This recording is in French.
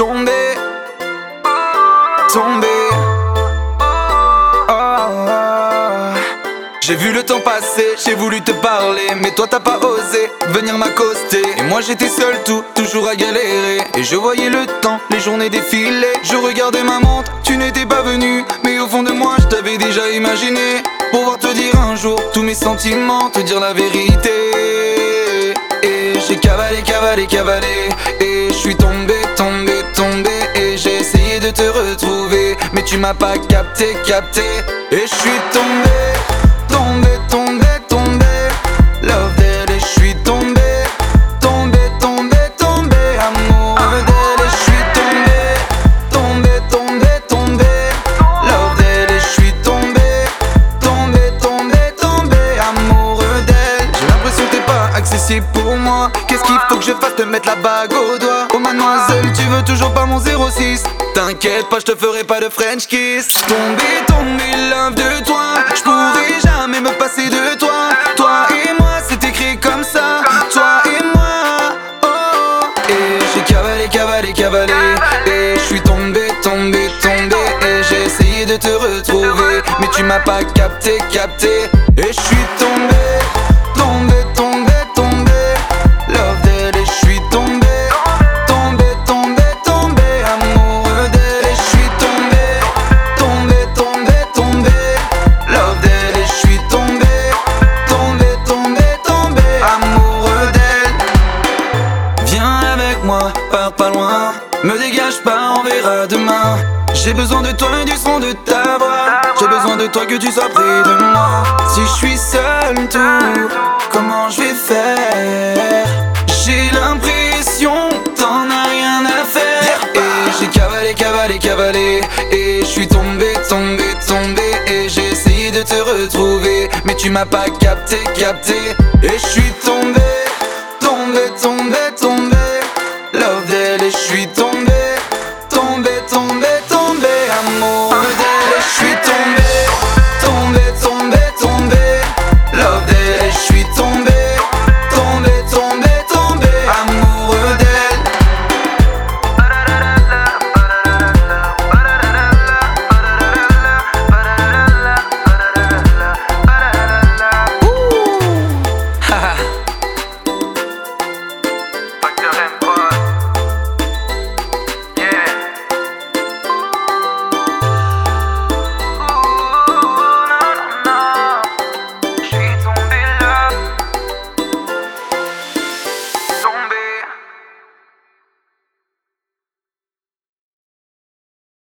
tombé, tombé. J'ai vu le temps passer, j'ai voulu te parler, mais toi t'as pas osé venir m'accoster. Et moi j'étais seul toujours à galérer. Et je voyais le temps, les journées défiler. Je regardais ma montre, tu n'étais pas venu. Mais au fond de moi je t'avais déjà imaginé. Pouvoir te dire un jour tous mes sentiments, te dire la vérité. Et j'ai cavalé, cavalé, cavalé. Et je suis tombé, tombé, tombé. Et j'ai essayé de te retrouver, mais tu m'as pas capté, capté. Et je suis tombé, tombé, tombé, tombé. Love d'elle et je suis tombé, tombé, tombé, tombé. Amoureux d'elle et je suis tombé, tombé, tombé, tombé. Love d'elle et je suis tombé, tombé, tombé, tombé. Amoureux d'elle. J'ai l'impression que t'es pas accessible pour moi. Qu'est-ce qu'il faut que je fasse, te mettre la bague au doigt? Oh mademoiselle, tu veux toujours pas mon 06? T'inquiète pas, je te ferai pas de French kiss. Tombé, tombé, love de toi. Je pourrai jamais me passer de toi. Toi et moi, c'est écrit comme ça. Toi et moi, oh. Et j'ai cavalé, cavalé, cavalé. Et je suis tombé, tombé, tombé. Et j'ai essayé de te retrouver, mais tu m'as pas capté, capté. Et je suis tombé, tombé, tombé, tombé. Love d'elle et je suis tombé, tombé, tombé, tombé. Amoureux d'elle et je suis tombé, tombé, tombé, tombé. Love d'elle et je suis tombé, tombé, tombé, tombé. Amoureux d'elle. Viens avec moi, pars pas loin. Me dégage pas, on verra demain. J'ai besoin de toi et du son de ta voix. J'ai besoin de toi, que tu sois près de moi. Si je suis seul, tout, comment je vais faire? J'ai l'impression t'en as rien à faire. Et j'ai cavalé, cavalé, cavalé. Et je suis tombé, tombé, tombé. Et j'ai essayé de te retrouver, mais tu m'as pas capté, capté. Et je suis tombé, tombé, tombé, tombé.